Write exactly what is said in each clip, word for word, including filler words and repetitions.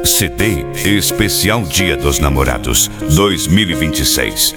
C D Especial Dia dos Namorados dois mil e vinte e seis.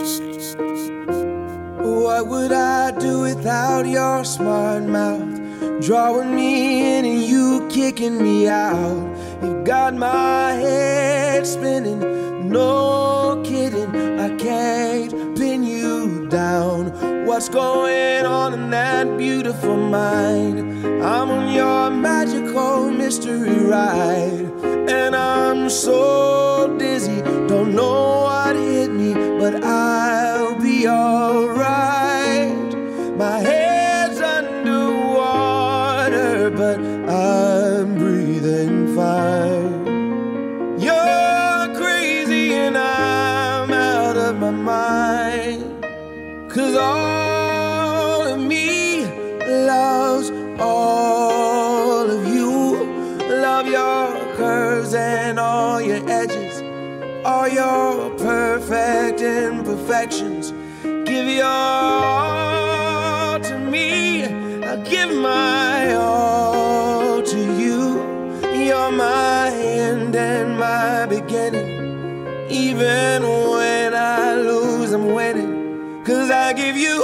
What would I do without your smart mouth? Drawing me in and you kicking me out. You got my head spinning, no kidding, I can't pin you down. What's going on in that beautiful mind? I'm on your magical mystery ride, and I'm so dizzy, don't know what hit me, but I'll be alright. My head's underwater, but I'm breathing fine. You're crazy and I'm out of my mind, 'cause all of me loves all of you. Love your curves and all your edges, all your perfect imperfections. Give your all to me, I'll give my all to you. You're my end and my beginning. Even when I lose, I'm winning, 'cause I give you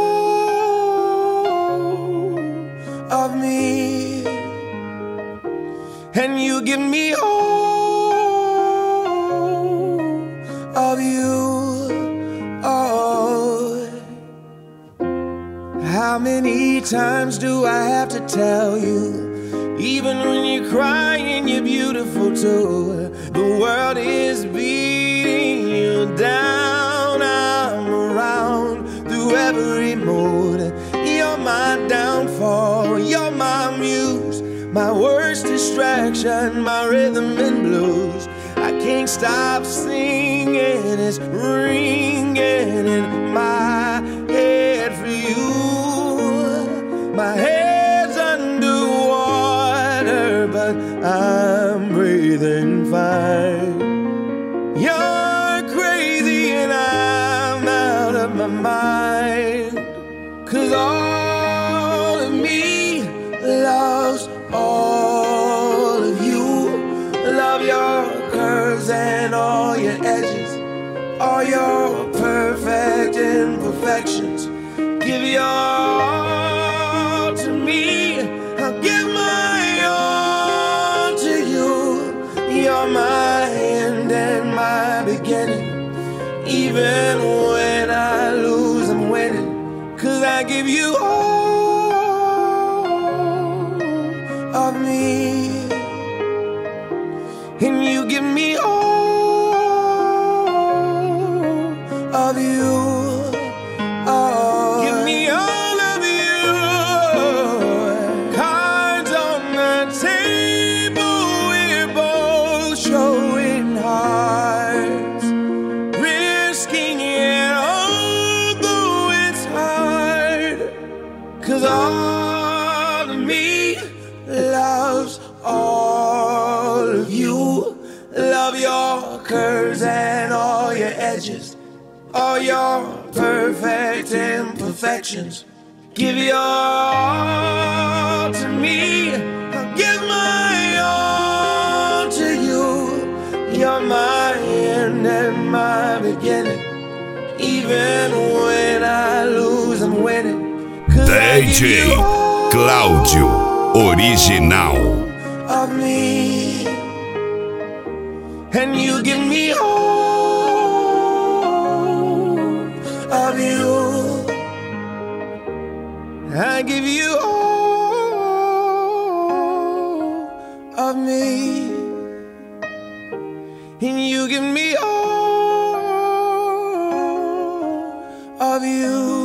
all of me, and you give me all of you. Oh, how many times do I have to tell you? Even when you're crying, you're beautiful too. The world is beating you down. I'm around through every mood. You're my downfall, you're my muse, my worst distraction, my rhythm and blues. I can't stop singing, it's ringing in my head for you. My head's underwater, but I'm breathing fine. You're crazy and I'm out of my mind, 'cause all of me loves all of you. Love your curves and all your edges, all your perfect imperfections. Give your all to me, I'll give my all to you. You're my end and my beginning. Even when I lose, I'm winning, 'cause I give you all of me, and you give me all of you. Oh, give me all of you. Cards on the table, we're both showing hearts, risking it although it's hard, 'cause all of me loves all of you. Love your curves and all your edges, all your perfect imperfections. Give your all to me, I'll give my all to you. You're my end and my beginning. Even when I lose, I'm winning, 'cause D J Cláudio Original. Of me, and you give me all of you. I give you all of me, and you give me all of you.